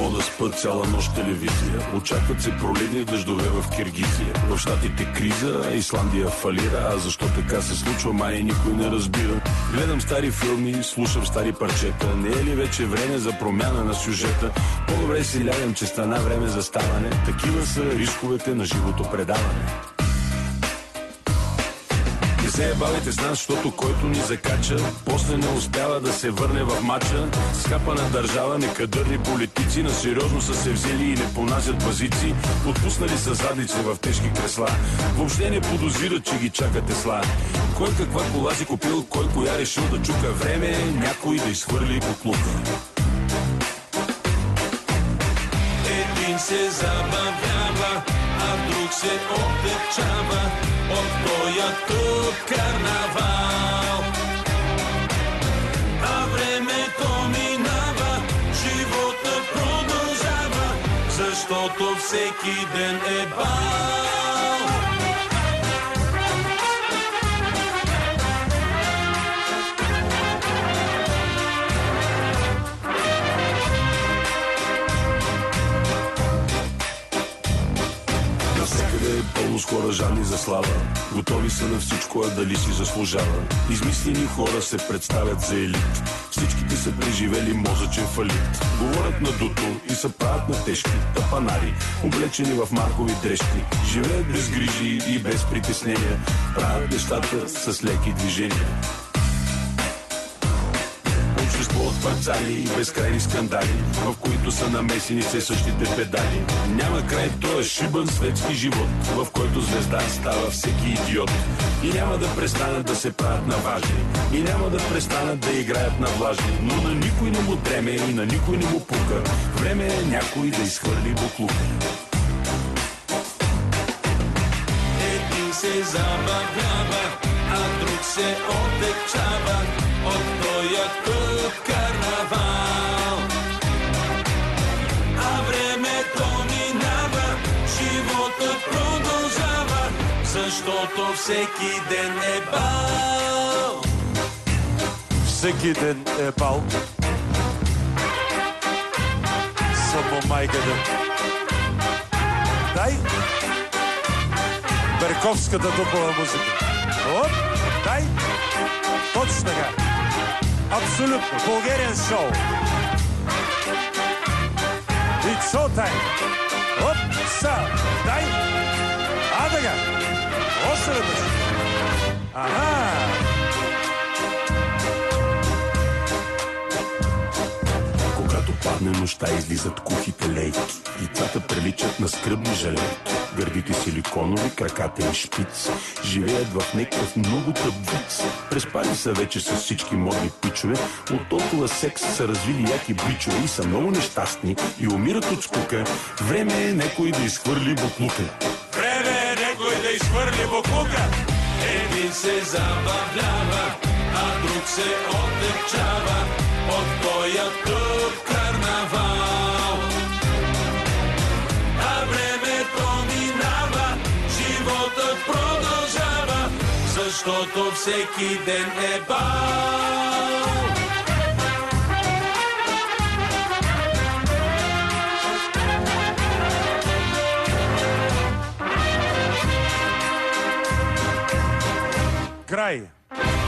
могат да спят цяла нощ телевизия. Очакват се проливни дъждове в Киргизия. В щатите криза, Исландия фалира. А защо така се случва, май никой не разбира. Гледам стари филми, слушам стари парчета. Не е ли вече време за промяна на сюжета? По-добре си лягам, че стана време за ставане. Такива са рисковете на живото предаване. Не се бавите с нас, защото който ни закача, после не успява да се върне в матча. Скапана държава, некадърни политици, на сериозно са се взели и не понасят базици. Отпуснали са задници в тежки кресла. Въобще не подозират, че ги чака Тесла. Кой каква кола си купил, кой коя решил да чука. Време някой да изхвърли буклука. Един се забавлява, а друг се отечава от тоя тук карнавал. А времето минава, живота продължава, защото всеки ден е бал. Пълно с хора жадни за слава, готови са на всичко, а дали си заслужава. Измислени хора се представят за елит, всичките са преживели мозъчен фалит. Говорят на дуто и се правят на тежки тапанари, облечени в маркови дрежки. Живеят без грижи и без притеснения, правят нещата с леки движения. От парцали и безкрайни скандали, в които са намесени все същите педали. Няма край този шибан светски живот, в който звезда става всеки идиот. И няма да престанат да се правят на важни, и няма да престанат да играят на влажни. Но на никой не му дреме и на никой не му пука. Време е някой да изхвърли буклука. Един се забавлява, а друг се отечава от тоя тук карнавал. А времето минава, животът продължава, защото всеки ден е бал. Всеки ден е бал. Само майката. Дай Берковската дупова музика. Оп, дай. Точно така. Абсолютно. Българен шоу. It's show time. Оп, са, дай. А така. Още веднъж. Аха. Когато падне нощта, излизат кухите лейки. Лицата приличат на скръбни жалейки. Гърдите силиконови, краката и шпиц. Живеят в някакъв много тъп виц. Преспали са вече с всички модни пичове. От толкова секс са развили яки бичове и са много нещастни и умират от скука. Време е някой да изхвърли буклука. Време е някой да изхвърли буклука. Един се забавлява, а друг се отечава от тоя тук карнавал. А времето минава, животът продължава, защото всеки ден е бал. Край.